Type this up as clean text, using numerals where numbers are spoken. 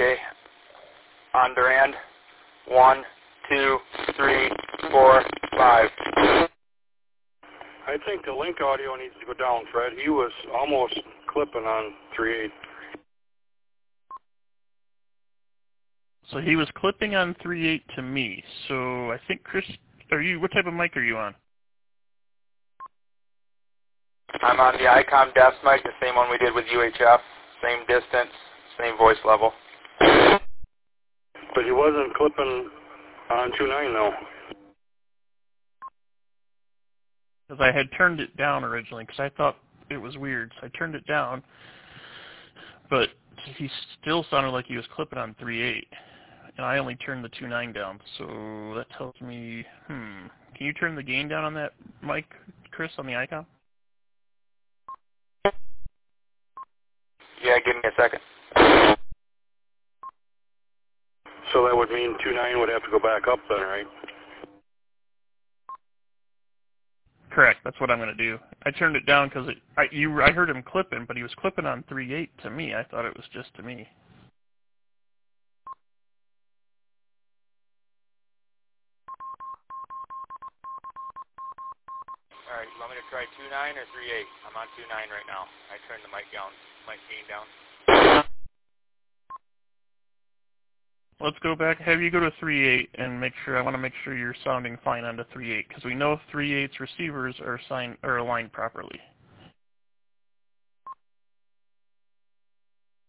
Okay. On Durand. 1, 2, 3, 4, 5. I think the link audio needs to go down, Fred. He was almost clipping on 3.8. So he was clipping on 3.8 to me. So I think, Chris, what type of mic are you on? I'm on the ICOM DEFS mic, the same one we did with UHF. Same distance, same voice level. But he wasn't clipping on 2.9 though. Because I had turned it down originally because I thought it was weird. So I turned it down. But he still sounded like he was clipping on 3.8. And I only turned the 2.9 down. So that tells me, Can you turn the gain down on that mic, Chris, on the ICOM? Yeah, give me a second. So that would mean 2.9 would have to go back up then, right? Correct. That's what I'm going to do. I turned it down because I heard him clipping, but he was clipping on 3.8 to me. I thought it was just to me. All right, you want me to try 2.9 or 3.8? I'm on 2.9 right now. I turned the mic gain down. Let's go back. Have you go to 3.8 and I want to make sure you're sounding fine onto 3.8 because we know 3.8's receivers are aligned properly.